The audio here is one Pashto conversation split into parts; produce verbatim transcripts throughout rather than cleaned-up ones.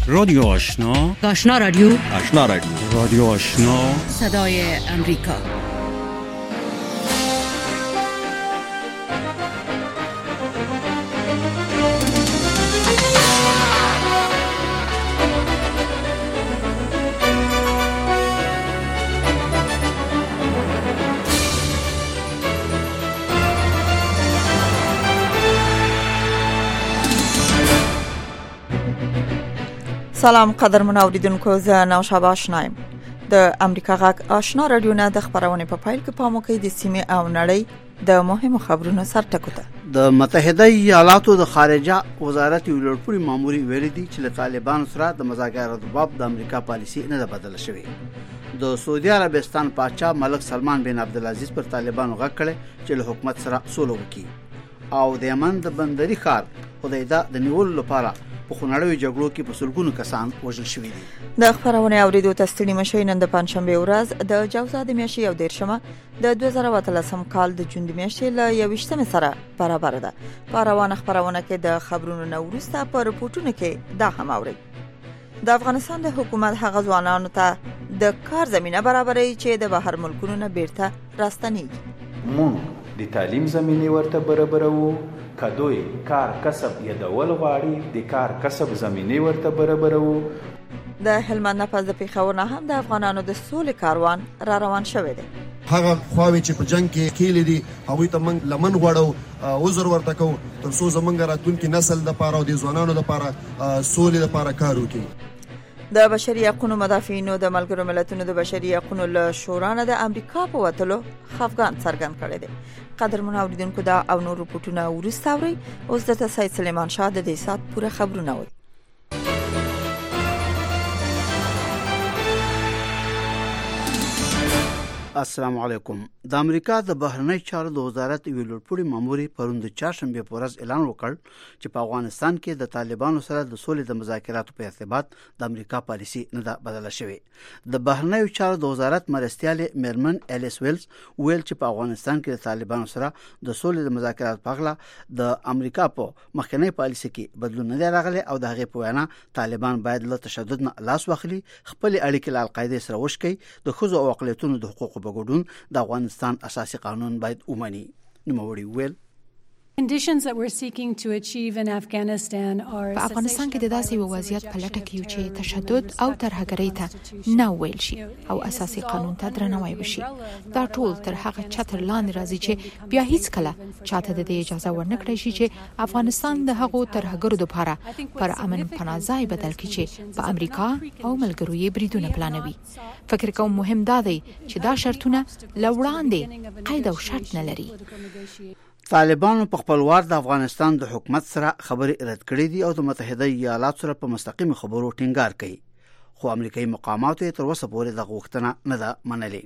رادیو آشنا، آشنا رادیو، آشنا رادیو، رادیو آشنا، صدای امریکا. سلام قدرمن اوریدونکو، زه نوشابه آشنایم. د امریکا غږ آشنا رادیو نه د خبرونې په پایل کې پام وکړئ د سیمې او نړۍ د مهمو خبرونو سرټکو ته. د متحده ایالاتو د خارجه وزارت یو لوړپوړي ماموري ویلي دي چې له طالبانو سره د مذاکراتو باب د امریکا پالیسي نه ده بدله شوې. د سعودي عربستان پاچا ملک سلمان بن عبدالعزیز پر طالبانو غږ کړی چې له حکومت سره سوله وکړي او د یمن د بندري ښار حدیده د نیولو لپاره په خونړیو جګړو کې په سلګونو کسان وژل شوي دي. د خبرونې اوریدو ته ستړي مشئ. نن د پنځشنبې ورځ د جوزا د میاشتې یو دېرشمه د دوه زره اتلسم کال د جون د میاشتې له یوویشتمې سره برابر ده. په روانه خبرونه کې د خبرونو نه وروسته په رپورټونو کې دا هم اورئ. د افغانستان د حکومت هغه ځوانانو ته د کار زمینه برابروي چې د بهر ملکونو نه بیرته راستنیږي. مونږ د تعلیم زمینه ورته برابرو، کدوې کار کسب یادول غواړي د کار کسب زمینه ورته برابرو. د هلمند نفس د پیښور نه هم د افغانانو د سولې کاروان را روان شوی دی. هغه خواوې چې په جنگ کې کېلې دي هغوی ته موږ لمن غواړو، عذر ورته کوو تر څو زموږ راتلونکي نسل لپاره او د ځوانانو لپاره سولې لپاره کار وکړي. د بشري حقوقو مدافعینو د ملګرو ملتونو د بشري حقوقو له شورا نه د امریکا په وتلو خفګان څرګند کړی دی. قدرمن اوریدونکو، دا او نور رپورټونه وروسته اورئ. اوس دلته سید سلیمان شاه د دې سات پوره خبرونه وایي. السلام علیکم. د امریکا د بهرنی چارو د وزارت یو لوړپوړي ماموري پرون د چهارشنبه په ورځ اعلان وکړ چې په افغانستان کې د طالبانو سره د سولې د مذاکراتو په ارتباط د امریکا پالیسي نه ده بدله شوې. د بهرنی چارو د وزارت مرستیال میرمن الیس ویلز ویل چې په افغانستان کې د طالبانو سره د سولې د مذاکراتو په اړه د امریکا په مخکنی پالیسي کې بدلون نه دی راغلی او د هغې په وینا طالبان باید له تشدد نه لاس واخلي، خپل اړیکې له القاعده سره وشکي، د ښځو او اقلیتونو د حقوقو په ګډون د افغانستان اساسي قانون باید ومني. نوموړي ویل Conditions that we're seeking to achieve in Afghanistan are په افغانستان کې د داسې یو وضعیت په لټه کې یو چې تشدد او ترهګرۍ ته نه ویل شي او اساسي قانون ته درناوی وشي. دا ټول تر هغه چتر لاندې راځي چې بیا هیڅ کله چاته د اجازه ورنکړي شي چې افغانستان د هغو ترهګرو لپاره پر امن پناه ځای بدل کړي چې په امریکا او ملګرو یې بریدونه پلانوي. فکر کوم مهم دا دی چې دا شرطونه لوړاندې قید او شرط نه لري. طالبانو په خپل وار د افغانستان د حکومت سره خبرې رد کړې دي او د متحده ایالاتو سره په مستقیم خبرو ټینګار کوي، خو امریکایي مقاماتو تر اوسه پورې د غوښتنه نه ده منلې.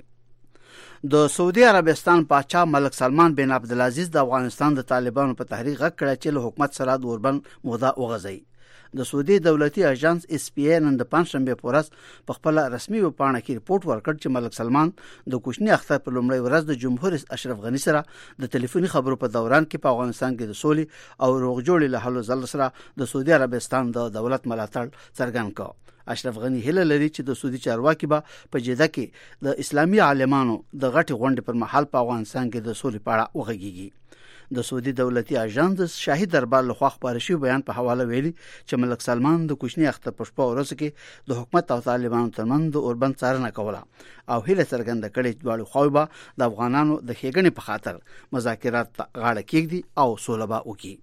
د سعودي عربستان پاچا ملک سلمان بن عبدالعزیز د افغانستان د طالبانو په تحریک غږ کړی چې له حکومت سره د اوربند موده وغځي. د سعودي دولتي اژانس اس پی ای نن د پنځشنبه په ورځ په خپل رسمي وپاڼه کې رپورټ ورکړ چې ملک سلمان د کوچني اختر په لومړۍ ورځ د جمهور رئیس اشرف غنی سره د ټلیفوني خبرو په دوران کې په افغانستان کې د سولې او روغجوړې له حل زل سره د سعودي عربستان د دولت ملاتړ څرګند کړ. اشرف غنی هیله لري چې د سعودي چارواکي به په جده کې د اسلامي عالمانو د غټي غونډې پر مهال په افغانستان کې د سولې په اړه وغږیږي. د سعودي دولتي اژانس د شاهي دربار له خوا خبر شوی بیان په حواله ویلي چې ملک سلمان د کوچني اختر په شپه ورځ کې د حکومت او طالبانو ترمنځ د اوربند څارنه کوله او هیله څرګنده کړې چې دواړو خواوې به د افغانانو د ښېګڼې په خاطر مذاکرات غاړه کېږدي او سوله به وکړي.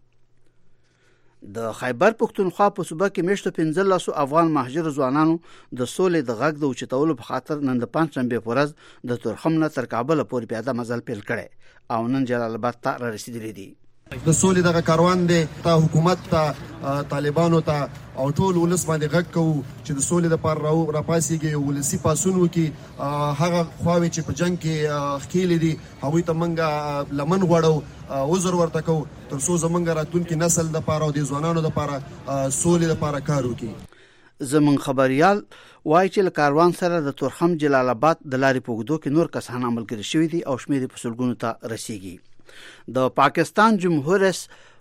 د خیبر پښتونخوا په صوبه کې میشتو پنځلس افغان مهاجر ځوانانو د سولې د غږ د اوچتولو په خاطر نن د پنځشنبه په ورځ د تورخم نه تر کابل پورې پیاده مزل پیل کړي او نن جلال آباد ته رسیدلي دي. د سولې دغه کاروان دی ته حکومت ته طالبانو ته او ټول ولس باندې غږ کوو چې د سولې لپاره را پاسېږي، ولسي پاسون وکړي. هغه خواوې چې په جنگ کې ښکېلې دي هغوی ته موږ لمن غواړو، عذر ورته کوو تر څو زموږ راتلونکي نسل لپاره او د ځوانانو لپاره سولې لپاره کار وکړي. زمون خبريال وایي چې کاروان سره د تورخم جلال آباد د لارې په اوږدو کې نور کسان عملګري شوي دي او شمېر په سلګونو ته رسیږي. د پاکستان جمهور رئیس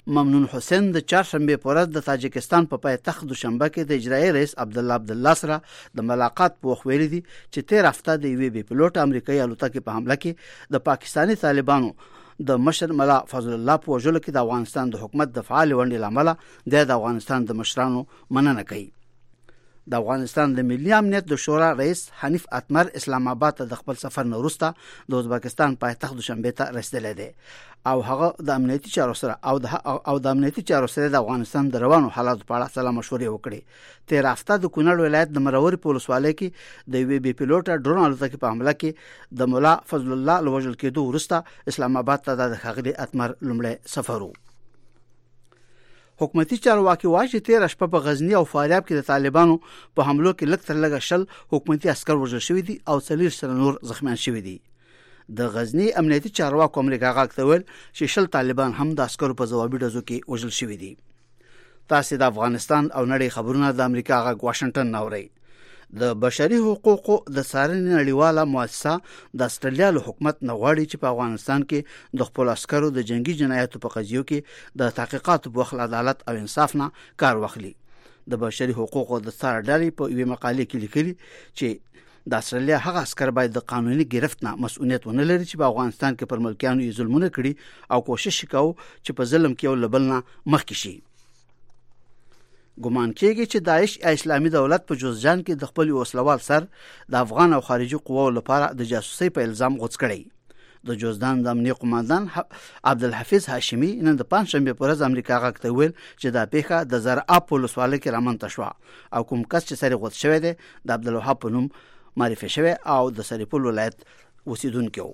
ممنون حسین د چهارشنبه په ورځ د تاجکستان په پایتخت دوشنبه کې د اجرایي رئیس عبدالله عبدالله سره د ملاقات په وخت ویلي دي چې تیر هفته د یوې بي پلوټ امریکایي الوتکې په حمله کې د پاکستاني طالبانو د مشر ملا فضل الله په وژلو کې د افغانستان د حکومت د فعال ونډې لامل د افغانستان د مشرانو مننه کوي. د افغانستان د ملي امنیت د شورا رئیس حنیف اتمر اسلام آباد ته د خپل سفر نه وروسته د ازبکستان پایتخت دوشنبه ته رسیدلی دی او هغه د امنیتي چارو سره او د او د امنیتي چارو سره د افغانستان د روانو حالاتو په اړه سلا مشورې وکړې. تیر هفته د کونړ ولایت د مروري په ولسوالۍ کې د یوې بي پلوټه ډرون الوتکې په حمله کې د مولا فضل الله له وژل کېدو وروسته اسلام آباد ته د ښاغلي اتمر لومړی سفر و. حکومتي چارواکي وايي چې تیر شپه په غزنی او فاریاب کې د طالبانو په حملو کې لږ تر لږه شل حکومتي عسكر وژل شوي دي او څلور سره نور زخمیان شوي دي. د غزنی امنیتي چارواکو امریکا غاښتول چې شل طالبان هم د عسكرو په ځوابي ډزو کې وژل شوي دي. تاسو د افغانستان او نړۍ خبرونه د امریکا غاښ واشنگټن نوري. د بشري حقوقو د څارنې نړیواله مؤسسه د استرالیا له حکومت نه غواړي چې په افغانستان کې د خپل عسکرو د جنگي جنایاتو په قضیو کې د تحقیقاتو په خپل عدالت او انصاف نه کار واخلي. د بشري حقوقو د څار ډلې په یوه مقاله کې لیکلي چې د استرالیا هغه عسكر باید د قانوني گرفت نه مسؤلیت ونه لري چې په افغانستان کې پر ملکیانو یې ظلمونه کړي او کوشش وکاو چې په ظلم کې ولبل نه مخکې شي. ګمان کېږي چې داعش یا اسلامي دولت په جوزجان کې د خپل وسلوال سر د افغان او خارجي قواو لپاره د جاسوسي په الزام غوڅ کړی. د جوزجان د امنیه قوماندان عبدالحفیظ هاشمي نن د پنځشنبه په ورځ امریکا غاښ ته ویل چې دا پیښه د زرعه په ولسوالۍ کې رامنځته شوه او کوم کس چې سر غوڅ شوی دی د عبدالوهاب په نوم معرفي شوی او د سرپل ولایت اوسیدونکی و.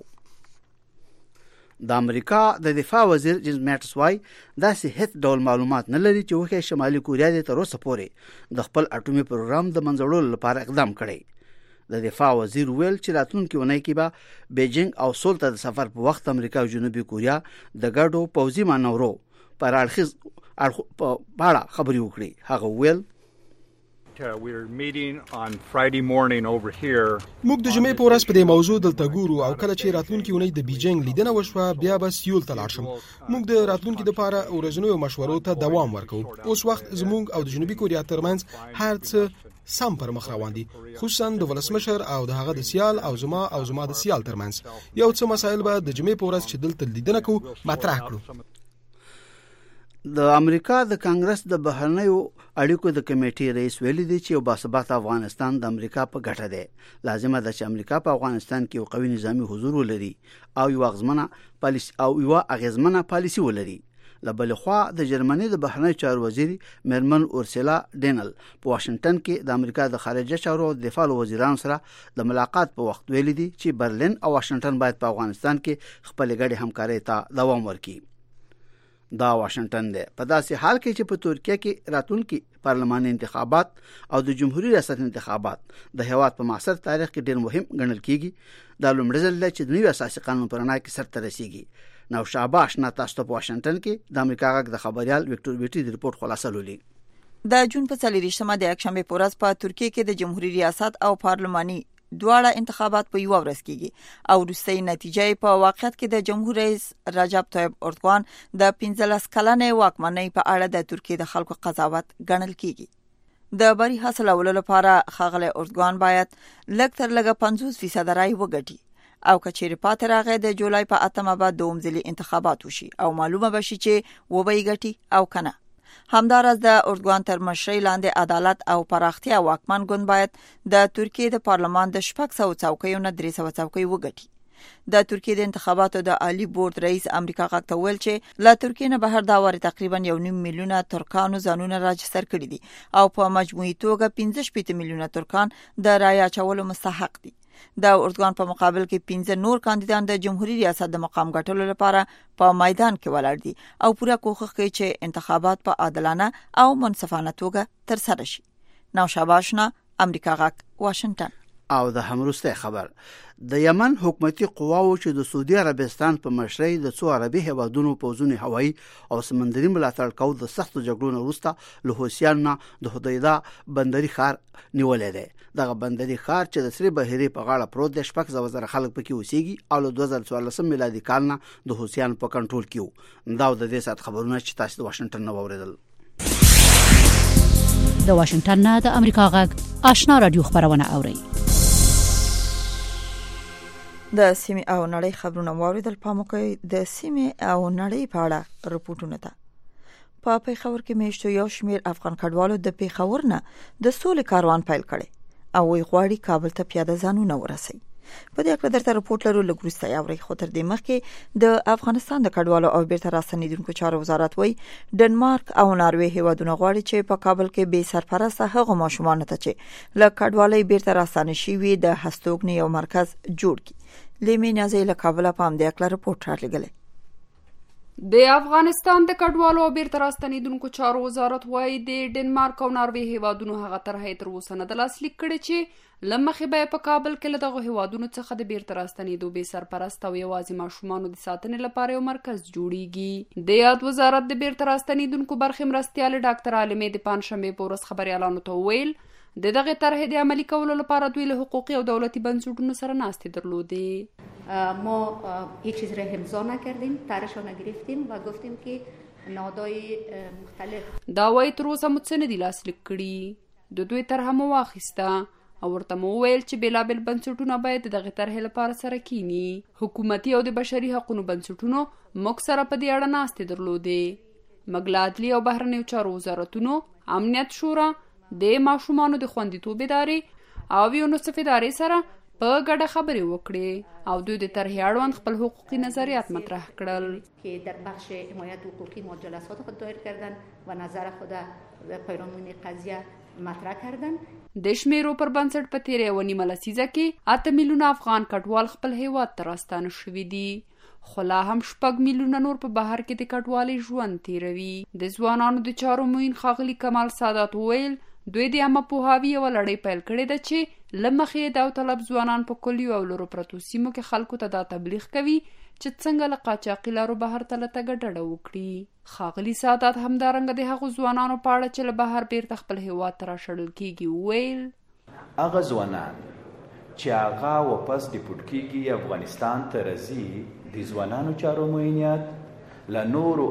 د امریکا د دفاع وزیر جیمز میټس وايي داسې هیڅ ډول معلومات نه لري چې وخت شمالي کوریا د تر اوسه پورې د خپل اټومي پروګرام د منځوړلو لپاره اقدام کړی. د دفاع وزیر ویل چې راتلونکي ونې کې به بیجینګ او سول ته د سفر په وخت امریکا او جنوبي کوریا د ګډو پوځي مانورو پر اړخیز په اړه خبرې وکړي. هغه ویل we're meeting on Friday morning over here. موږ د جمعې په ورځ په دې موضوع دلته ګورو او کله چې راتلونکي ونې د بیجینګ لیدنه وشوه بیا به سیول ته لاړ شم. موږ د راتلونکي لپاره ورځنیو مشورو ته دوام ورکوو. اوس وخت زموږ او د جنوبي کوریا ترمنځ هر څه سم پر مخ روان دي، خصوصا د ولسمشر او د هغه د سیال او زما او زما د سیال ترمنځ. یو څه مسایل به د جمعې په ورځ چې دلته لیدنه کوو مطرح کړو. د امریکا د کانګرس د بهرنیو اړیکو د کمیټې رئیس ویلي دی چې یو باثبات افغانستان د امریکا په ګټه دی. لازمه ده چې امریکا په افغانستان کې یو قوي نظامی حضور ولري او یو اغزمنه پالیسی او یو اغزمنه پالیسی ولري. لبل خوا د جرمني د بهرنیو چارو وزیر مرمن اورسلا ډینل په واشنگټن کې د امریکا د خارجه چارو او دفاع وزیرانو سره د ملاقات په وخت ویلي دی چې برلین او واشنگټن باید په افغانستان کې خپل ګډي همکاري ته دوام ورکړي. دا واشنگټن دی په داسې حال کې چې په ترکیه کې راتلونکي پارلماني انتخابات او د جمهوریت ریاست انتخابات د هیواد په معاصر تاریخ کې ډېر مهم ګڼل کیږي. دا لومړی ځل دی چې د نوي اساسي قانون پر رڼا کې سرته رسیږي. نو شاباش نه تاسو په واشنگټن کې د امریکا غږ د خبريال وکټور بیټي د ریپورت خلاصه لولي. د جون په څلوریشتمه د یکشنبه په ورځ په ترکیه کې د جمهوریت ریاست او پارلماني دواړه انتخابات په یو ورځ کېږي او وروستۍ نتیجه په واقعیت کې د جمهور رئیس رجب طیب اردوغان د پنځلس کلنې واکمنۍ په اړه د ترکیه د خلکو قضاوت ګڼل کېږي. د بری حاصلولو لپاره ښاغلی اردوغان باید لږ تر لږه پنځوس فیصد رای وګټي او کچېرې پاتې راغی د جولای په اتمه به دوم ځلي انتخابات وشي او معلومه بشي چې و به یې ګټي او کنه. همدارس د اردوغان تر مشرۍ لاندې عدالت او پراختیا واکمن ګوند باید د ترکیه د پارلمان د شپږ سوه څوکیو نه درې سوه څوکۍ وګټي. د ترکیه د انتخاباتو د عالی بورډ رئیس امریکا غاښ ته ویل چې له ترکیه نه بهر دا واري تقریبا یو نیم میلیونه ترکانو ځانونه راجستر کړي دي او په مجموعي توګه پنځه شپېته میلیونه ترکان د رای اچولو مستحق دي. د اردوغان په مقابل کې پنځه نور کاندیدان د جمهوریت ریاست د مقام ګټلو لپاره په میدان کې ولاړ دي او پوره کوښښ کوي چې انتخابات په عادلانه او منصفانه توګه ترسره شي. نو شاباشنا امریکا غاښ واشنگټن. او د همروسته خبر د یمن حکومتي قواو چې د سعودي عربستان په مشرۍ د څو عربي هیوادونو پوځونو هوایي او سمندري ملاتړ کول د سختو جګړو وروسته له حوثیانو د حدیده بندري ښار نیولې دی دغه بندري ښار چې د سری بحیرې په غاړه پروت دی شپږ سوه زره خلک پکې اوسېږي او له دوه زره څوارلسم میلادي کال نه د حوثیانو په کنټرول کې وو. دا د دې سات خبرونه چې تاسو د واشنگټن نه واوریدل. د واشنگټن نه د امریکا غږ آشنا رادیو خبرونه اوري. د سیمه او نړۍ خبرونه واوریدل. پام وکړئ د سیمه او نړۍ په اړه رپورټونه ده. په پیښور کې میشتو یو شمیر افغان کډوالو د پیښور نه د سولې کاروان پیل کړي او وی غواړي کابل ته پیاده ځانونه ورسي. په دې اړه درته رپورټ لرو لګروسته یاوري خو تر دې مخکې د افغانستان د کډوالو او بیرته راستنیدونکو چارو وزارت وی ډنمارک او ناروې هیوادونه غواړي چې په کابل کې بې سرپرسته هغه ماشومان ته چې له کډوالۍ بیرته راستنه شوي د هستوګنې یو مرکز جوړ کړي. لیمې نازي له کابل په ام د اکلا رپورټ راغلی. د افغانستان د کډوالو او بیرته راستنیدونکو چارو وزارت وايي د ډنمارک او ناروې هیوادونو هغه طرحې تر اوسه نه د لاسلیک کړي چې لمخې به په کابل کې له دغه هیوادونو څخه د بیرته راستنیدو بې سرپرست او یوازې ماشومانو د ساتنې لپاره یو مرکز جوړیږي. د یاد وزارت د بیرته راستنیدونکو برخې مرستیال ډاکټر عالمې د پنځشنبې په ورځ خبريالانو ته وویل د دغه طرحې د عملي کولو لپاره دوی له حقوقي او دولتي بنسټونو سره ناستې درلودې. ما هیچ چیز را امضا نکردیم، طرحش را نگرفتیم و گفتیم که نهادهای مختلف دا وایي تر اوسه مو څه نه دي لاسلیک کړي. د دوی طرحه مو واخیسته او ورته مو وویل چې بېلابېل بنسټونه باید د دغې طرحې لپاره سره کینی. حکومتي او د بشري حقونو بنسټونو موږ سره په دې اړه ناستې درلودې. موږ له عدلي او بهرنیو چارو وزارتونو، امنیت شورا، د ماشومانو د خوندیتوب ادارې او یونیسف ادارې سره په ګډه خبرې وکړې او دوی د طرحې اړوند خپل حقوقي نظریات مطرح کړل. که در بخش حمایت حقوقی ما جلسات خود دایر کردن و نظر خود در پیرامون قضیه مطرح کردن. د شمیرو پر بنسټ په تیره یوه نیمه لسیزه کې اته میلیونه افغان کډوال خپل هیواد ته راستانه شوي دي. خو لا هم شپږ میلیونه نور په بهر کې د کډوالۍ ژوند تیروي. د ځوانانو د چارو معین ښاغلي کمال سادات وویل دوی د عامه پوهاوي یوه لړۍ پیل کړې ده چې له مخې داوطلب ځوانان په کلیو او لرو پرتو سیمو کې خلکو ته دا تبلیغ کوي چې څنګه له قاچاقي لارو بهر ته له تګه ډډه وکړي. ښاغلي سادات همدارنګه د هغو ځوانانو په اړه چې له بهر بیرته خپل هیواد ته راشړل کیږي وویل هغه ځوانان چې هغه واپس ډیپورټ کیږي افغانستان ته راځي د ځوانانو چارو معینیت له نورو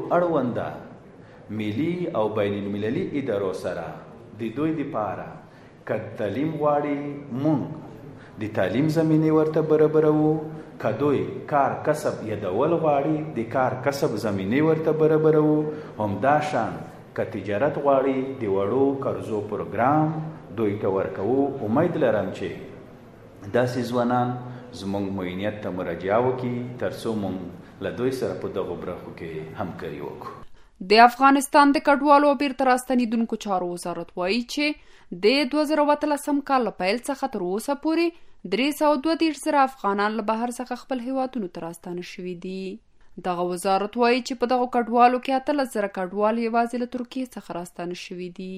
اړونده ملي او بین المللي ادارو سره د دوی لپاره که تعلیم غواړي مونږ د تعلیم زمینه ورته برابرو، که دوی کار کسب یادول غواړي د کار کسب زمینه ورته برابرو، همدا شان که تجارت غواړي د وړو قرضو پروګرام دوی ته ورکوو. امید لرم چې داسې ځوانان زموږ معینیت ته مراجعه وکړي ترڅو مونږ له دوی سره په دغو برخو کې همکاري وکړو. د افغانستان د کډوالو او بیرته راستنیدونکو چارو وزارت وایي چې د دوه زره اتلسم کال له پیل څخه تر اوسه پورې درې سوه دوه دېرش زره افغانان له بهر څخه خپل هیوادونو ته راستانه شوي دي. دغه وزارت وایي چې په دغو کډوالو کې اتلس زره کډوال یوازې له ترکیې څخه راستانه شوي دي.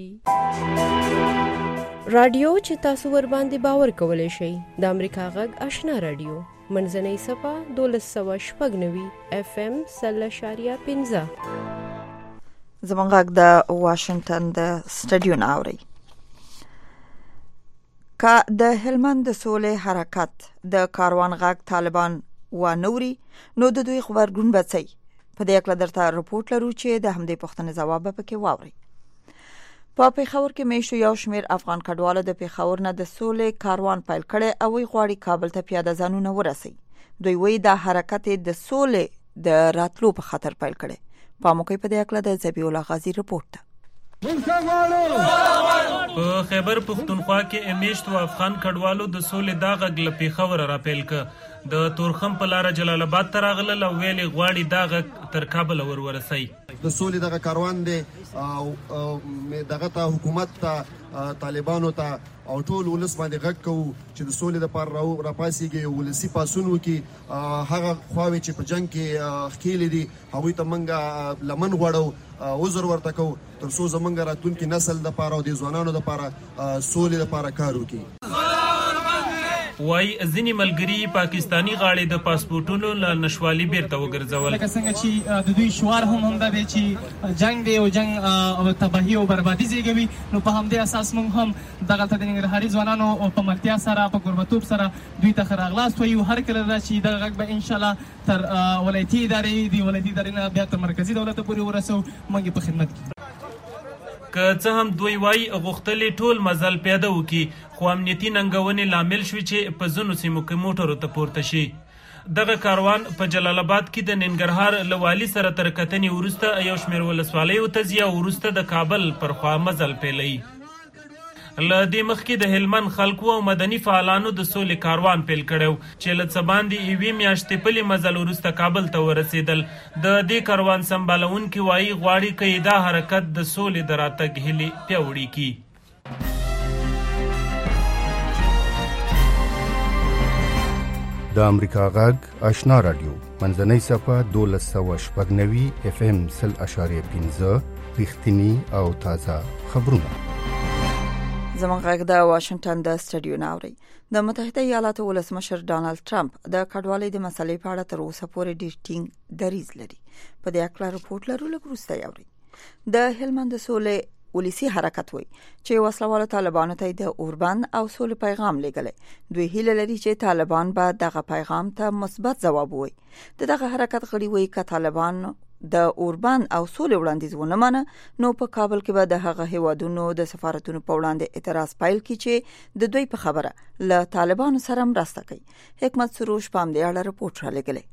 رادیو چې تاسو ور باندې باور کولی شئ د امریکا غږ آشنا رادیو منځنۍ صفه دولس سوه شپږ نوي اف ام سل اشاریه پنځه. زمونږ غږ د واشنگټن د سټډیو نه اوري. که د هلمند د سولې حرکت د کاروان غږ طالبان و نوري نو د دوی خبرګون بچي. په دې اړه درته رپورټ لرو چې د همدې پوښتنې ځواب پکې واوري. په پیښور کې میشتو یو شمیر افغان کډوالو د پیښور نه د سولې کاروان پیل کړي او وی غواړي کابل ته پیاده ځانونه ورسي. دوی وی دا حرکت د سولې د راتلو په خاطر پیل کړي. پاموکې په دې اړه د زبی الله غازی رپورټ. په خیبر پختونخوا کې امیشتو افغان کډوالو د سولې دا غږ له پیښور را پیل ک د تورخم په لار جلال آباد ته راغلل او ویلې غواړي دا غږ تر کابل ور ورسي. د سولې دغه کاروان دی او دغه ته حکومت ته طالبانو ته او ټول ولس باندې غږ کوو چې د سولې لپاره را پاسيږي ولسی پاسون وکي. هغه خواوي چې په جنگ کې خېل دي هغه ته منګه لمن غوړو وزر ورته کو تر څو زمونږ راتلونکي نسل لپاره او د ځوانانو لپاره سولې لپاره کار وکړي. وای ځینې ملګري پاکستانی غاړې د پاسپورټونو له نشوالي بیرته وګرځول. لکه څنګه چې د دوی شعار هم همدا دی چې جنگ دی او جنگ او تباهي او بربادي زیږوي، نو په همدې اساس موږ هم دغه ته د ننګرهاري ځوانانو په ملتیا سره په قربتوب سره دوی ته ښه راغلاست وایو. هر کله دا چې دغه غږ به انشاءالله تر ولایتي ادارې د ولایتي ادارې نه بیا تر مرکزي دولت پورې ورسو، موږ په خدمت کې. که څه هم دوی وایي غوښتلې ټول مزل پیاده وکړي، خو امنیتي ننګونې لامل شوي چې په ځینو سیمو کې موټرو ته پورته شي. دغه کاروان په جلال آباد کې د ننګرهار له والي سره تر کتنې وروسته یو شمېر ولسوالیو ته ځي او وروسته د کابل پر خوا مزل پیلوي. له دې مخکې د هلمند خلکو او مدني فعالانو د سولې کاروان پیل کړی چې له څه باندې یوې میاشتې پلې مزل وروسته کابل ته ورسېدل. د دې کاروان سمبالونکي وایي غواړي که دا حرکت د سولې د راتګ هیلې پیاوړې کړي. د امریکا غږ آشنا رادیو منځنۍ صفحه دولس سوه شپږ نوي اف ام سل اشاریه پنځه رښتیني او تازه خبرونه. زموږ غږ د واشنگټن د سټډیو نه اوري. د متحده ایالاتو ولسمشر ډانلډ ټرمپ د کډوالۍ د مسلې په اړه تر اوسه پورې ډېر ټینګ دریځ لري. په دې اړه رپورټ لرو، لږ وروسته یې اوري. د هلمند سولې ولسی حرکت وایي چې وسلوالو طالبانو ته د اوربند او سولې پیغام لېږلی. دوی هیله لري چې طالبان به دغه پیغام ته مثبت ځواب ووایي. دغه حرکت غړي وایي که طالبان د اوربند او سولې وړاندیز ونه منه، نو په کابل کې به د هغه هیوادونو د سفارتونو په وړاندې اعتراض پیل کړي چې د دوی په خبره له طالبانو سره مرسته کوي. حکمت سروش په همدې اړه رپورټ رالیږلی.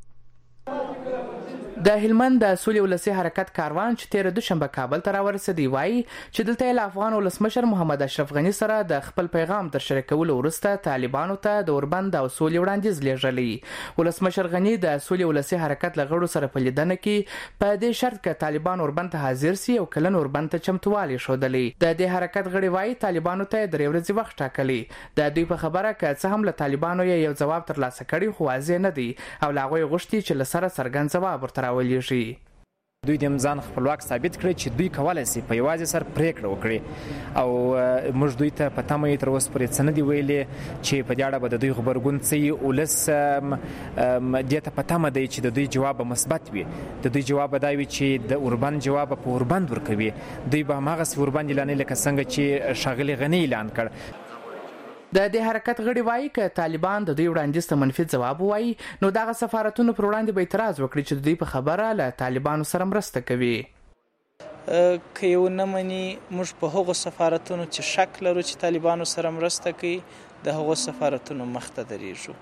د هلمند د سولې ولسی حرکت کاروان چې تیر دوشنبه کابل ته راورسېدی وایي چې دلته له افغان ولسمشر محمد اشرف غنی سره د خپل پیغام تر شریکولو وروسته طالبانو ته د اوربند او سولې وړاندیز لېږلی. ولسمشر غنی د سولې ولسی حرکت له غړو سره په لیدنه کې په دې شرط کې طالبان اوربند ته حاضر سي او کلن اوربند ته چمتووالی ښودلی. د دې حرکت غړي وایي طالبانو ته درې ورځې وخت ټاکلی. د دوی په خبره که څه هم له طالبانو یو ځواب ترلاسه کړي خو واضح نه دی او له هغوی غوښتي چې له سره څرګند ځواب ورته راولېږي. دوی د ځان خپلواک ثابت کړي چې دوی کولای شي په یوازې سر پریکړه وکړي او موږ دوی ته په تمه تر اوسه پورې څه نه دی ویلي چې په دې اړه به د دوی خبرګون څه ولس دې ته په تمه دی چې د دوی جواب مثبت وي. د دوی جواب دا وي چې د اوربند جواب په اوربند ورکوي. دوی به هغه اوربند اعلان لکه څنګه چې شاغلي غنی اعلان کړ. د دې حرکت غړي وایي که طالبان د دوی وړاندیز ته منفي ځواب ووایي نو دغه سفارتونو پر وړاندې به اعتراض وکړي چې د دوی په خبره له طالبانو سره مرسته کوي. که یو نه مني موږ په هغو سفارتونو چې شک لرو چې طالبانو سره مرسته کوي د هغو سفارتونو مخته درېږو.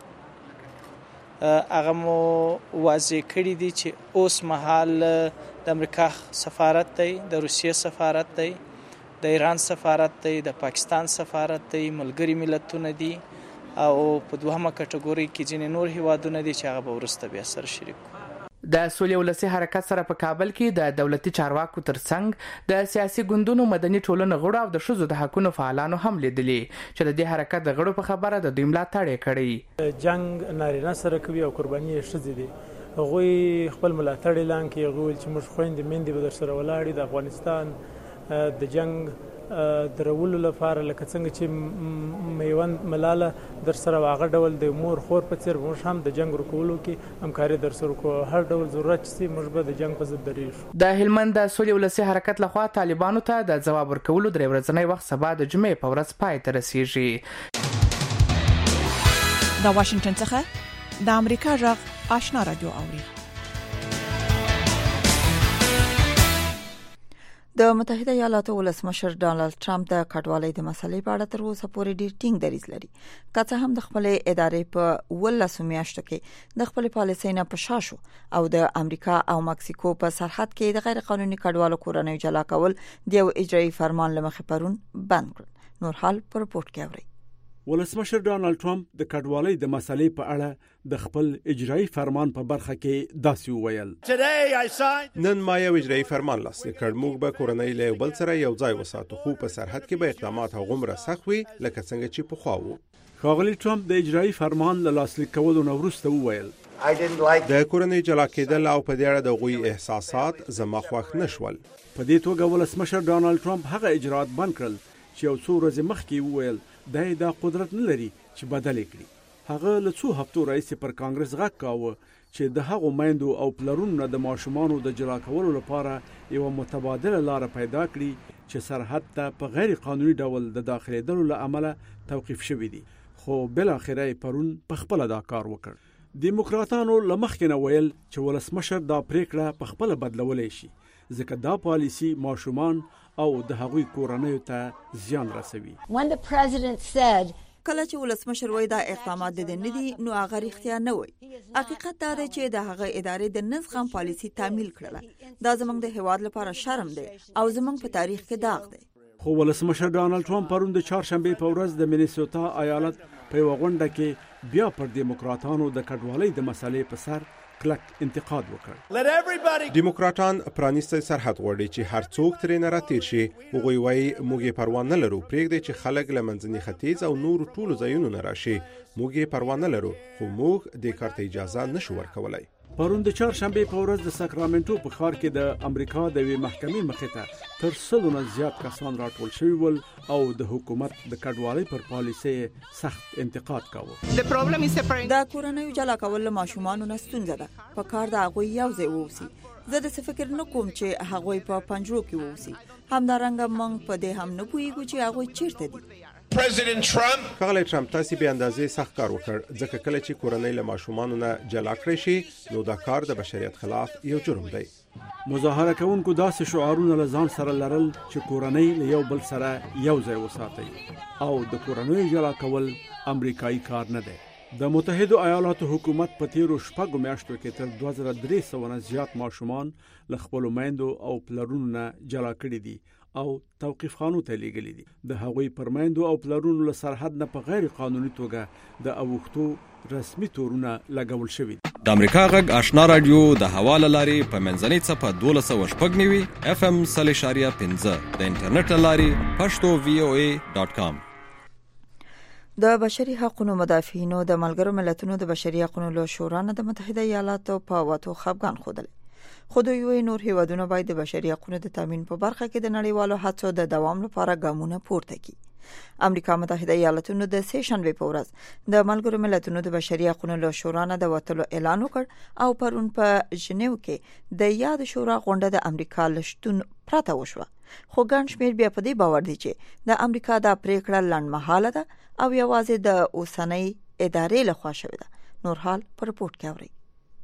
هغه مو واضح کړي دي چې اوس مهال د امریکا سفارت دی، د روسیې سفارت دی، د ایران سفارت دی، د پاکستان سفارت دی، ملګری ملتونه دي او په دوهمه کټګوري کې ځینې نور هیوادونه دي چې هغه به وروسته بیا سره شریک کړو. د سولې ولسی حرکت سره په کابل کې د دولتي چارواکو ترڅنګ د سیاسي ګوندونو مدني ټولنې غړو او د ښځو د حقوقو فعالانو هم لیدلي چې د دې حرکت د غړو په خبره د دوی ملاتړ یې کړی. جنگ نارینه سره کوي او قرباني یې ښځې دي. هغوی خپل ملاتړ اعلان کړي. هغوی ویل چې موږ خویندې میندې به درسره ولاړې د افغانستان د جنگ درولو لپاره لکه څنګه چې میوند ملاله در سره واغه ډول د مور خور په څیر موږ هم د جنگ ورکولو کې همکاري در سره کوو. هر ډول ضرورت چې موږ به د جنگ په ضد درېږو. د هلمند د سولې ولسی حرکت لخوا طالبانو ته د ځواب ورکولو درې ورځنی وخت سبا د جمعې په ورځ پای ته رسیږي. د واشنگټن څخه د امریکا غږ آشنا رادیو اوري. د متحده ایالاتو ولسمشر ډانلډ ټرمپ د کډوالۍ د مسلې په اړه تر اوسه پورې ډېر ټینګ دریځ لري. که څه هم د خپلې ادارې په ولسو میاشتو کې د خپلې پالیسۍ نه په شا شو او د امریکا او مکسیکو په سرحد کې د غیر قانوني کډوالو کورنۍ جلا کول د یو اجرایي فرمان له مخې پرون بند کړل. نور حال په رپورټ کې اورئ. ولسمشر ډانلډ ټرمپ د کډوالۍ د مسلې په اړه د خپل اجرایي فرمان په برخه کې داسې وویل: نن ما یو اجرایي فرمان لاسلیک کړ. موږ به کورنۍ له بل سره یو ځای وساتو، خو په سرحد کې به اقدامات هغومره سخت وي لکه څنګه چې پخوا وو. ښاغلي ټرمپ د اجرایي فرمان له لاسلیک کولو نه وروسته وویل: د کورنۍ جلا کېدل او په دې اړه د هغوی احساسات زما خوښ نه شول. په دې توګه ولسمشر ډانلډ ټرمپ هغه اجرات بند کړل چې یو څو ورځې مخکې وویل د دا قدرت نه لري چې بدل کړي. هغه له څو هفتو راځي پر کانګرس غږ کاوه چې د هغو میندو او پلرونو د ماشومانو د جلا کولو لپاره یو متبادله لار پیدا کړي چې سرحد ته په غیر قانوني ډول د داخليدلو له امله توقيف شوی دي. خو بل اخره پرون په خپل دا کار وکړ. دیموکراتانو لمخکې نه ویل چې ولسمشر دا پریکړه په خپل بدلولای شي ځکه دا پالیسی ماشومان او د هغوی کورنۍ ته زیان رسوي. When the president said کله چې ولسمشر وای دا اقدامات د نه دي نو هغه اختیار نه وای. حقیقت دا دی چې د هغه ادارې د نظم پالیسی تعمیل کړله. دا زموږ د هواد لپاره شرم دی او زموږ په تاریخ کې داغ دی. خو ولسمشر ډانلډ ټرمپ پرون د چهارشنبه په ورځ د مینیسوتا ایالت په یو غونډه کې بیا پر دیموکراتانو د کډوالۍ د مسلې په سر کلک انتقاد وکړ. دیموکراتان پرانیستی سرحد غواړي چې هر څوک ترې نه راتیر شي. هغوی وایي موږ یې پروا نه لرو پرېږدئ چې خلک له منځني ختیځ او نورو ټولو ځایونو نه راشي. موږ یې پروا نه لرو خو موږ دې کار ته اجازه نشو ورکولی. پرون د چهارشنبه په ورځ د ساکرامنټو په ښار کې د امریکا د یوې محکمې مخې ته تر سلو نه زیات کسان راټول شوي ول او د حکومت د کډوالۍ پر پالیسۍ سخت انتقاد کاوه. دا کورنۍ جلا کول ماشومانو نه ستونزه ده. په کار د هغوی یو ځای ووسي. زه د څه فکر نه کوم چې هغوی په پنجرو کې ووسي. همدارنګه موږ په دې هم نه پوهیږو چې هغوی چیرته دي. پریزیدنت ټرمپ ښاغلی ټرمپ تاسې به اندازې سخت کار وکړ ځکه کله چې کورنۍ له ماشومانو نه جلا کړی شي نو دا کار د بشریت خلاف یو جرم دی. مظاهره کوونکو داسې شعارونه له ځان سره لرل چې کورنۍ له یو بل سره یو ځای وساتي او د کورنۍ جلا کول امریکایي کار نه دی. د متحده ایالاتو حکومت په تیرو شپږو میاشتو کې تر دوه زره درې سوه نه زیات ماشومان له خپلو میندو او پلرونو نه جلا کړي دي او توقيف خانو ته لیږلي دي. د هغوی پر میندو او پلرونو له سرحد نه په غیر قانوني توګه د اوښتو رسمي تورونه لګول شوي دي. د امریکا غږ آشنا رادیو د حواله لاري په منځنۍ څپه دولس سوه شپږ نوي اف ام صلی اشاریه پنځه د انټرنیټ لاري پښتو وی او ای ډاټ کام. د بشري حقوقو مدافعینو د ملګرو ملتونو د بشري حقوقو شورا نه د متحده ایالاتو په واتو خفګان خوده. خو دوی وایي نور هیوادونه باید د بشري حقوقو د تامین په برخه کې د نړیوالو هڅو د دوام لپاره ګامونه پورته کړي. امریکا متحده ایالاتونو د سه شنبه په ورځ د ملګرو ملتونو د بشري حقوقو شورا نه د وټلو اعلان وکړ او پرون په ژنیو کې د یاد شورا غونډه د امریکا لشتون پراته وشوه. خو ګڼ شمېر بیا په دې باور دي چې د امریکا د پریکړه لنډمهاله ده او یوازې د اوسنۍ ادارې لخوا شوې ده. نور حال پر رپورت کې اورئ.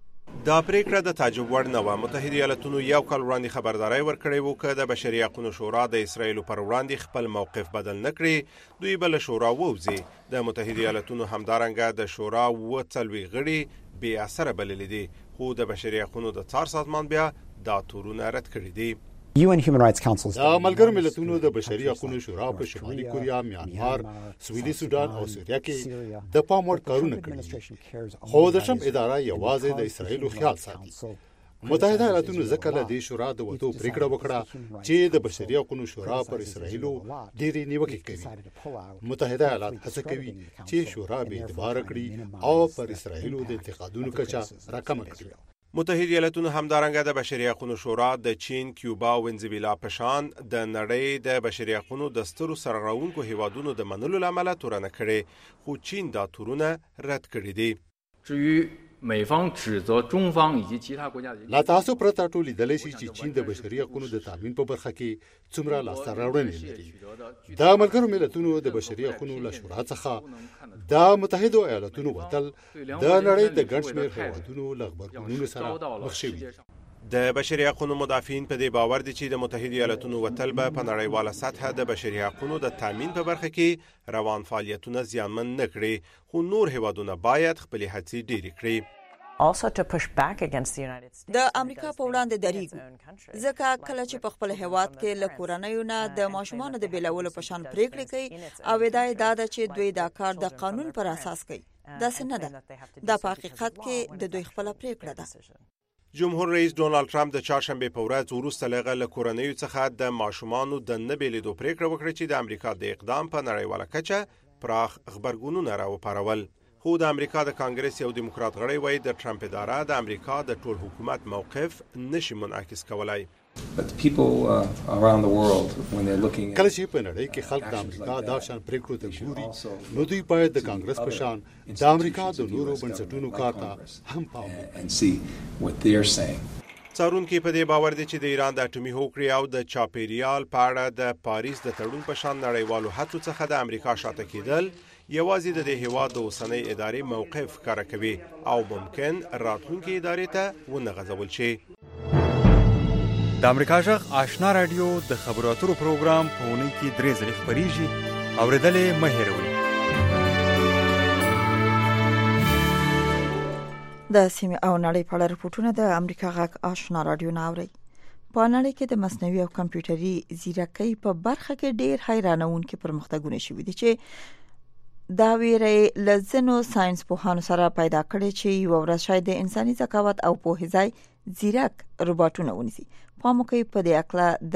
دا پریکړه د تعجب وړ نه و. متحده ایالاتونو یو کال وړاندې خبرداري ورکړې و چې د بشري حقوقو شورا د اسرایل پر وړاندې خپل موقف بدل نه کړي. دوی بل شورا ووزي. د متحده ایالاتونو همدارنګه د شورا و څلوي غړي بې اثر بلل دي خو د بشري حقوقو د څار سازمان بیا دا تورونه رد کړي دي. یو ان هیومن رائټس کونسل د ملګرو ملتونو د بشري حقوقو شورا په شمالي کوریا، میانمار، سویلي سودان او سوریه کې د پام وړ کارونه کړي. خو د شم اداره یوازې د اسرایل خیال ساتي. متحده ایالاتونو ځکه له دې شورا د وټو پریکړه وکړه چې د بشري حقوقو شورا پر اسرایل ډېری نیوکې کوي. متحده ایالات هڅه کوي چې شورا به اعتبار کړي او پر اسرایل د انتقادونو کچا راکم کړي. متحده ایالاتونو همدارنګه د بشري حقوقو شورا د چین، کیوبا او وینزویلا په شان د نړۍ د بشري حقوقو د سترو سرغړونکو هیوادونو د منلو لامل تورنه کړي خو چین دا تورونه رد کړي دي. 至于美方指责中方以及其他国家的 لا تاسو پرته ټول لیدلی شي چې چین د بشري حقوقو د تامین په برخه کې څومره لاسته راوړنې لري. د ملګرو ملتونو د بشري حقوقو له شورا څخه د متحده ایالاتونو وتل د نړۍ د ګڼ شمېر هیوادونو له غبرګونونو سره مخ شوي. د بشري حقوقو مدافعین په دې باور دي چې د متحده ایالاتونو وتل به په نړیواله سطح د بشري حقوقو د تامین په برخه کې روان فعالیتونه زیانمن نه کړي خو نور هیوادونه باید خپل هڅې ډېرې کړي. also to push back against the United States. د امریکا په وړاندې دریږي ځکه کله چې په خپل هیواد کې له کورنیو نه د ماشومانو د بیلولو په شان پریکړې کوي او ادعای دا ده چې دوی دا کار د قانون پر اساس کوي. دا څه نه ده. دا په حقیقت کې د دوی خپل پریکړه ده. جمهور رئیس ډونالد ټرمپ د چهارشنبه په ورځ وروسته لغه له کورنیو څخه د ماشومانو د نه بیلیدو پریکړه وکړه چې د امریکا د اقدام په نړیواله کچه پراخ خبرګونونه راوپارول. خو د امریکا د کانګرس یو دیموکرات غړی وایي د ټرمپ اداره د امریکا د ټول حکومت موقف نشي منعکس کولای. But the people uh, around the world, when they're looking at... کله چې په نړۍ کې خلک د امریکا دا شان پریکړو ته ګوري نو دوی باید د کانګرس په شان د امریکا د نورو بنسټونو کار ته هم پام وکړي. څارونکي په دې باور دي چې د ایران د اټومي هوکړې او د چاپیریال په اړه د پاریس د تړون په شان نړیوالو هڅو څخه د امریکا شاته کېدل یوازې د دې هیواد د اوسنۍ ادارې موقف ښکاره کوي او ممکن راتلونکي ادارې ته ونه غځول شي. د امریکا جغ آشنا رادیو د خبرو اترو پروګرام په اونۍ کې درې ځلې خپریږي. اورېدلې مه هېروئ. د سیمې او نړۍ په اړه رپورټونه د امریکا غږ آشنا رادیو نه اورئ. په نړۍ کې د مصنوعي او کمپیوټري ځیرکۍ په برخه کې ډېر حیرانونکي پرمختګونه شوي دي چې دا ویره لزنو ساينس پوهانو سره پیدا کړي چې یو ورځ شاید د انساني ذکاوت او پوهې ځای ځیرک روباټونه ونیسي. پام کوي په دې اکلا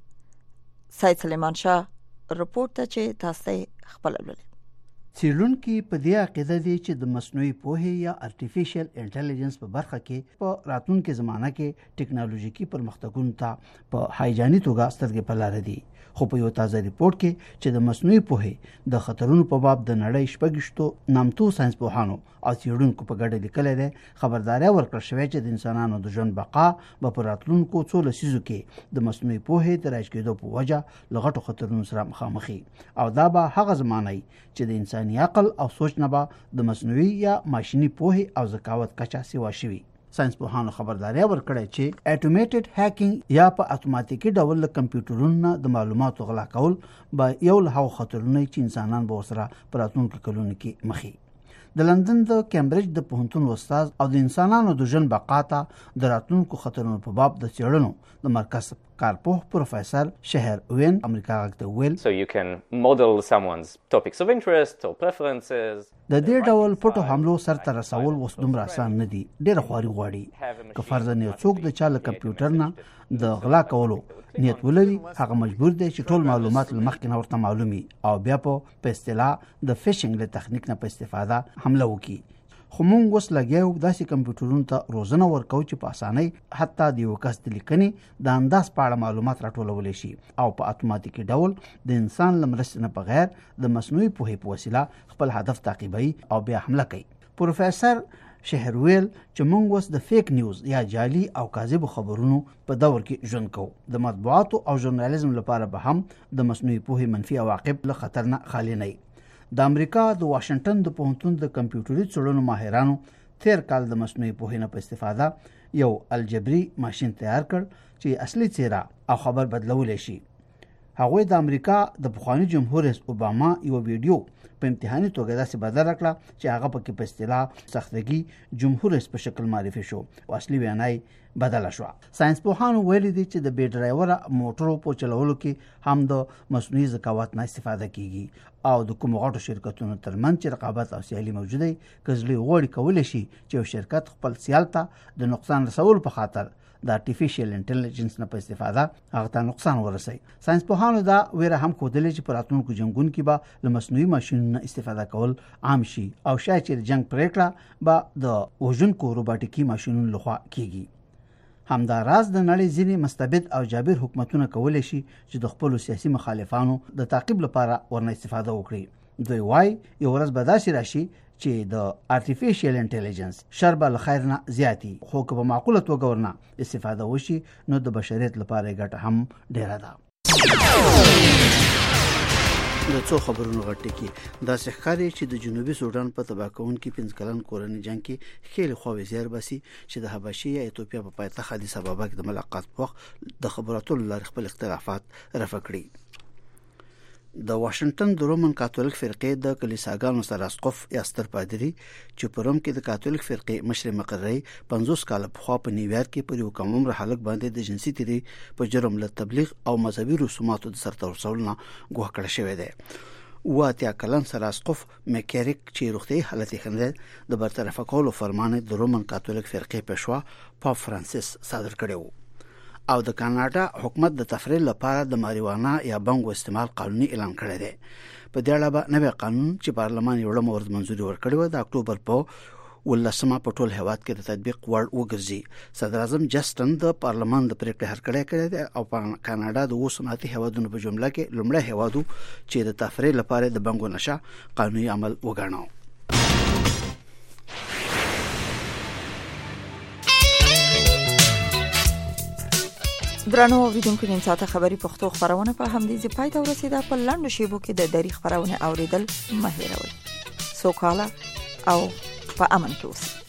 د سید سلیمان شاه رپورټ ته چې تاسو خپل ولولئ. څېړونکي په دې عقیده دي چې د مصنوعي پوهې یا ارتفیشل انټيليجنس په برخه کې په راتلونکي زمانه کې ټکنالوژیکي پرمختګونو ته په هایجاني توګه سترګې په لار دي. خو په یو تازه ریپورت کې چې د مصنوعي پوهې د خطرونو په باب د نړۍ شپږشتو نامتو ساينس پوهانو او څېړونکو په ګډه لیکلې ده خبرداري ورکړل شوې چې د انسانانو د ژوند بقا به په راتلونکو څو لسیزو کې د مصنوعي پوهې د راج کېدو په وجه له غټو خطرونو سره مخامخ او دا به هغه زمانه چې د انساني عقل او سوچ نه به د مصنوعي یا ماشيني پوهې او ذکاوت کچا سیوا شوي. ساينس پوهانو خبرداري ورکړه چې اټومیټډ هیکینګ یا په اتوماتیکي ډول له کمپیوټرونو د معلوماتو غلا کول به یو له هغو خطرونو چې انسانان به ورسره په راتلونکو کلونو کې مخ وي. د لندن د کیمبرج د پوهنتون استاد او د انسانانو د ژوند بقا ته د راتلونکو خطرونو په باب د څېړنو د مرکز کارپوه پروفیسور شهر وین امریکا غږ ته ویل so you can model someone's topics of interest or preferences. د دې ډول پټو حملو سرته رسول اوس دومره آسان نه دي. ډېر خواري غواړي. که فرضاً یو څوک د چا له کمپیوټر نه د غلا کولو نیت ولري هغه مجبور دی چې ټول معلومات له مخکې نه ورته معلومي او بیا په اصطلاح د فیشنګ له تخنیک نه په استفاده حمله وکړي. خو موږ اوس لګیاو داسې کمپیوټرونو ته روزنه ورکو چې په اسانۍ حتی د یو کس د لیکنې د انداز په اړه معلومات راټولولی شي او په اتوماتیکي ډول د انسان له مرستې نه بغیر د مصنوعي پوهې په وسیله خپل هدف تعقیبوي او بیا حمله کوي. پروفیسور شهرویل چې موږ اوس د فیک نیوز یا جعلي او کاذب خبرونو په دور کې ژوند کوو. د مطبوعاتو او ژورنالیزم لپاره به هم د مصنوعي پوهې منفي عواقب له خطر نه خالي نه. د امریکا د واشنگټن د پوهنتون د کمپیوټري څېړنو ماهرانو تیر کال د مصنوعي پوهې نه په استفاده یو الجبري ماشین تیار کړ چې اصلي څیره او خبر بدلولی شي. هغوی د امریکا د پخواني جمهور رئیس اوباما یو ویډیو په امتحاني توګه داسې بدل کړه چې هغه پکې په اصطلاح سختګي جمهور رئیس په شکل معرفي شو او اصلي وینا بدله شو. ساينس پوهانو ویلي دي چې د بې ډرایوره موټرو په چلولو کې هم د مصنوعي ذکاوت نه استفاده کیږي او د کوم غټو شرکتونو ترمنځ چې رقابت او سیالي موجوده وي کزلي غوړي کولی شي چې یو شرکت خپل سیال ته د نقصان رسول په خاطر د ارتفیشل انټيليجنس نه په استفاده هغه ته نقصان ورسوي. ساينس پوهانو دا ویره هم ښودلې چې په راتلونکو جنګونو کې به له مصنوعي ماشینونو استفاده کول عام شي او شاید چې جنګ پریکړه به د وژونکو روباټیکي ماشینونو لخوا کیږي. همداراز د نړۍ ځینې مستبد او جابر حکومتونه کولی شي چې د خپلو سیاسي مخالفانو د تعقیب لپاره ورنه استفاده وکړي. دوی وایي یو ورځ به داسې راشي چې د ارتفیشل انټيليجنس شر به له خیر نه زیاتی خو که په معقوله توګه ورنه استفاده وشي نو د بشریت لپاره ګټه هم ډیره ده. د څو خبرونو غټ کې دا ښکاري چې د جنوبي سودان په تباه کوونکي پنځه کلن کورنۍ جنگ کې خېل خو زیار باسي چې د حبشې یا ایتوپیا په پایتخت ادیس ابابا کې د ملاقات په وخت د خبراتو لپاره خپل اختلافات رفع کړي. د واشنگټن د رومن کاتولیک فرقې د کلیساګانو سره اسقف یا ستر پادری چې په روم کې د کاتولیک فرقې مشر مقرري پنځوس کال په خوا په نیویارک کې پر یو کم عمر هلک باندې د جنسي تیری په جرم له تبلیغ او مذهبي رسوماتو د سرته رسولنا ګوښ کړی شوی دی. واته کلن سره اسقف میکریک چې روغتي حالت خنده د برطرف کولو فرمان د رومن کاتولیک فرقې پښوا پاپ فرانسیس صادر کړی و او د کاناډا حکومت د تفریح لپاره د ماریوانا یا بنګو استعمال قانوني اعلان کړی دی. په دې اړه به نوی قانون چې پارلمان یې وړاندې ورته منځوري ورکړی و د اکتوبر په ولسمه په ټول هیواد کې د تطبیق وړ وګرځي. صدر اعظم جسټن د پارلمان د پریکړې هرکړه کړې ده او په کاناډا د اوس صنعتي هیوادونو په جمله کې لومړی هیوادو چې د تفریح لپاره د بنګو نشه قانوني عمل وګڼاو. درنو اوریدونکو نن ساعته خبري پښتو خبرونه په همدې ځای پای ته ورسیده. په لاندو شیبو کې د دری خبرونه اوریدل مه هېروئ. سوکاله او په امن کې اوسئ.